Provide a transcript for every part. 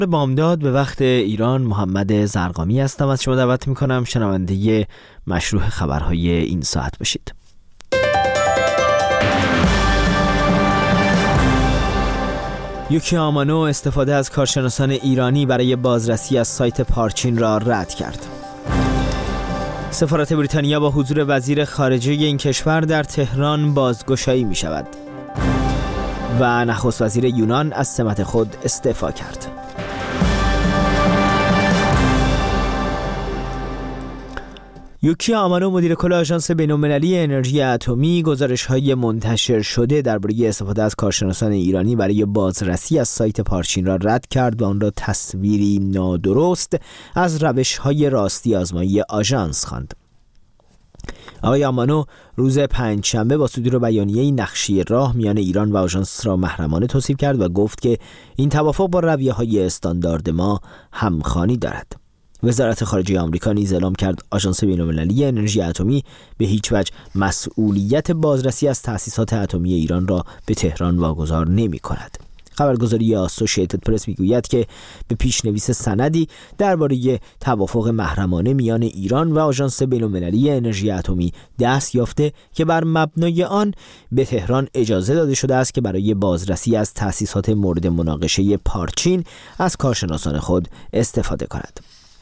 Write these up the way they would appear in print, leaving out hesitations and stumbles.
طبق بامداد به وقت ایران محمد زرقامی هستم. از شما دعوت میکنم شنونده مشروح خبرهای این ساعت باشید. یوکی آمانو استفاده از کارشناسان ایرانی برای بازرسی از سایت پارچین را رد کرد. سفارت بریتانیا با حضور وزیر خارجه این کشور در تهران بازگشایی می شود. و نخست وزیر یونان از سمت خود استعفا کرد. یوکی آمانو مدیر کل آژانس بین‌المللی انرژی اتمی گزارش‌های منتشر شده درباره استفاده از کارشناسان ایرانی برای بازرسی از سایت پارچین را رد کرد و آن را تصویری نادرست از روش‌های راستی آزمایی آژانس خواند. آقای آمانو روز پنجشنبه با صدور بیانیه‌ای نقشه راه میان ایران و آژانس را محرمانه توصیف کرد و گفت که این توافق با رویه‌های استاندارد ما همخوانی دارد. وزارت خارجه آمریکا نیز اعلام کرد آژانس بین‌المللی انرژی اتمی به هیچ وجه مسئولیت بازرسی از تأسیسات اتمی ایران را به تهران واگذار نمی‌کند. خبرگزاری آسوشیتد پرس میگوید که به پیشنویس سندی درباره توافق محرمانه میان ایران و آژانس بین‌المللی انرژی اتمی دست یافته که بر مبنای آن به تهران اجازه داده شده است که برای بازرسی از تأسیسات مورد مناقشه پارچین از کارشناسان خود استفاده کند.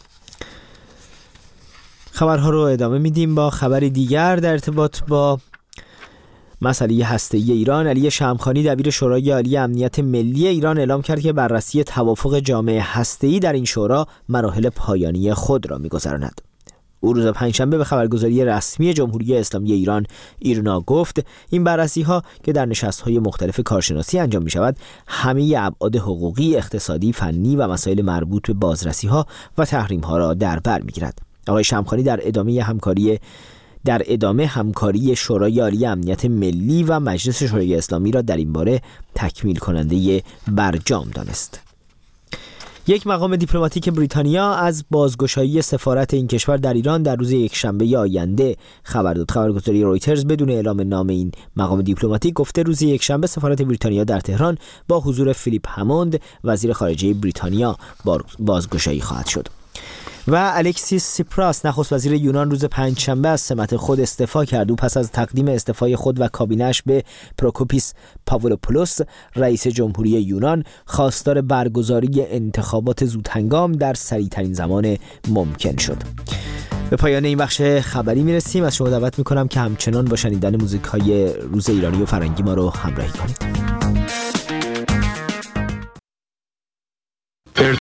خبرها رو ادامه میدیم با خبری دیگر در ارتباط با مسئله هسته‌ای ایران. علی شمخانی دبیر شورای عالی امنیت ملی ایران اعلام کرد که بررسی توافق جامع هسته‌ای در این شورا مراحل پایانی خود را می‌گذراند. او روز پنجشنبه به خبرگزاری رسمی جمهوری اسلامی ایران ایرنا گفت این بررسی‌ها که در نشست‌های مختلف کارشناسی انجام می‌شود همه ابعاد حقوقی، اقتصادی، فنی و مسائل مربوط به بازرسی‌ها و تحریم‌ها را در بر می‌گیرد. آقای شمخانی در ادامه همکاری شورای عالی امنیت ملی و مجلس شورای اسلامی را در این باره تکمیل کننده برجام دانست. یک مقام دیپلماتیک بریتانیا از بازگشایی سفارت این کشور در ایران در روز یکشنبه آینده خبر داد. خبرگزاری رویترز بدون اعلام نام این مقام دیپلماتیک گفته روز یکشنبه سفارت بریتانیا در تهران با حضور فیلیپ هموند وزیر خارجه بریتانیا بازگشایی خواهد شد. و الکسیس سیپراس نخست وزیر یونان روز پنجشنبه از سمت خود استعفا کرد. او پس از تقدیم استعفای خود و کابینه‌اش به پروکوپیس پاولوپولوس رئیس جمهوری یونان خواستار برگزاری انتخابات زودهنگام در سریع‌ترین زمان ممکن شد. به پایان این بخش خبری میرسیم. از شما دعوت میکنم که همچنان با شنیدن موزیک‌های روز ایرانی و فرنگی ما رو همراهی کنید.